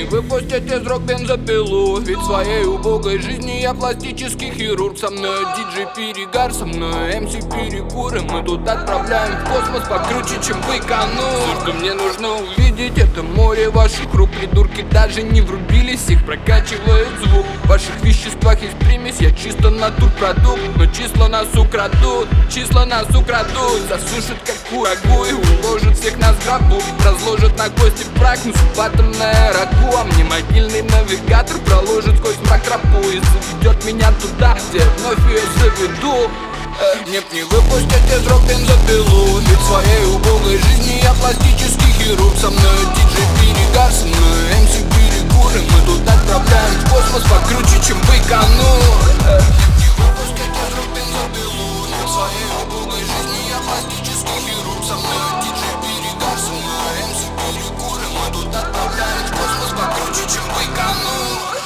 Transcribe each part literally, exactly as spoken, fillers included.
выпустят из рук бензопилу. Ведь в своей убогой жизни я пластический хирург. Со мной диджей перегар, со мной эм си перекуры. Мы тут отправляем в космос покруче, чем Байконур. Все, что мне нужно увидеть, это море ваших рук. Придурки даже не врубились, их прокачивает звук. В ваших веществах есть примесь, я чисто натурпродукт. Но числа нас украдут, числа нас украдут. Засушат как курагу и уложат всех нас в гробу. Разложат на кости прах, несут атомное рагу. А мне могильный навигатор проложит сквозь мрак тропу и заведет меня туда, где вновь ее заведу. Нет, не выпустят из рук бензопилу. Ведь в своей убогой жизни я пластический хирург. Со мной диджей перегар, со мной эм си перекуры. Мы тут отправляем в космос покруче, чем Байконур. Нет, не выпустят из рук бензопилу. Ведь в своей убогой жизни я пластический хирург. Со мной диджей перегар, со мной эм си перекуры. Мы тут отправляем в космос покруче, чем Байконур.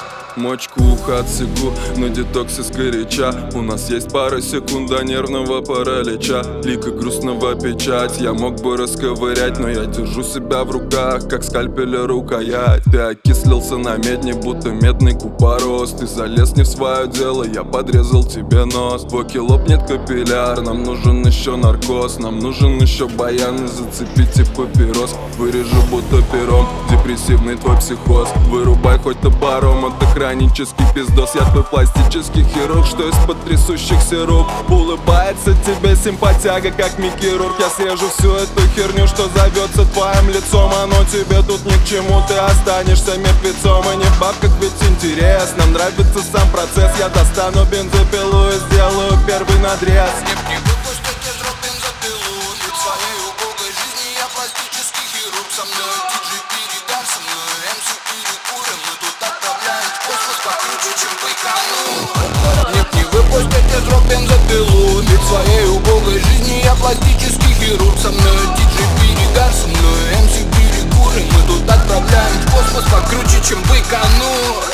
Мочку ухо отсеку, на детоксе сгоряча. У нас есть пара секунд до нервного паралича. Лика грустного печать, я мог бы расковырять, но я держу себя в руках, как скальпеля рукоять. Ты окислился на медне, будто медный купорос. Ты залез не в свое дело, я подрезал тебе нос. Боки лопнет капилляр, нам нужен еще наркоз. Нам нужен еще баян и зацепите папирос. Вырежу будто пером, депрессивный твой психоз. Вырубай хоть топором, это хронический пиздос. Я твой пластический хирург, что из-под трясущихся рук улыбается тебе симпатяга, как микирург. Я срежу всю эту херню, что зовется твоим лицом. Оно тебе тут ни к чему, ты останешься мертвецом. И не в бабках, ведь интерес, нам нравится сам процесс. Я достану бензопилу и сделаю первый надрез. Нет, не выпустят из рук бензопилу. Ведь в своей убогой жизни я пластический хирург. Со мной диджей перегар, со мной эм си перекуры. Мы тут отправляем в космос покруче, чем Байконур. Нет, не выпустят из рук бензопилу. Ведь в своей убогой жизни я пластический хирург. Со мной диджей перегар, со мной эм си перекуры. Мы тут отправляем в космос покруче, чем Байконур.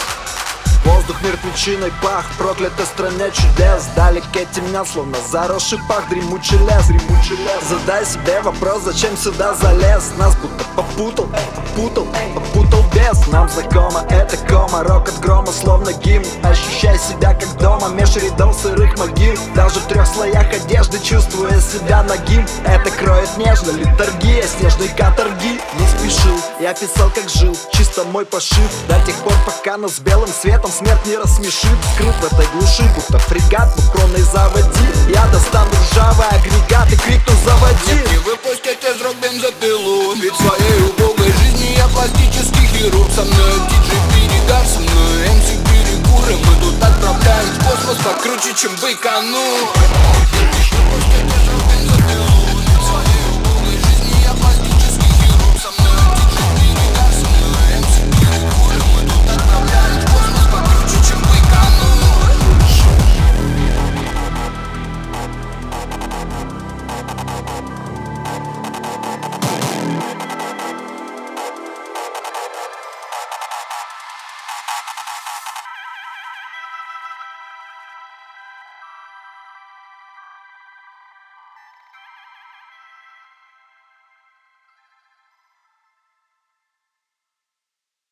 Воздух мертвечиной пах, проклятой стране чудес. Вдалеке темня, словно заросший пах, дремучий лес, дремучий лес. Задай себе вопрос, зачем сюда залез. Нас будто попутал, попутал, попутал без. Нам знакомо это кома, рокот грома, словно гимн. Ощущай себя как дома, меж рядов сырых могил. Даже в трех слоях одежды, чувствуя себя нагим. Это кроет нежно, литургия снежной каторги. Не спешил, я писал как жил, чисто мой пошив. До тех пор, пока нас белым светом смерть не рассмешит. Скрыт в этой глуши, будто фрегат, двухкронный заводи. Я достану ржавый агрегат и крикну заводи. Нет, не выпустят из рук бензопилу. Ведь в своей убогой жизни я пластический хирург. Со мной диджей перегар, со мной эм си перекуры. Мы тут отправляем в космос покруче, чем Байконур.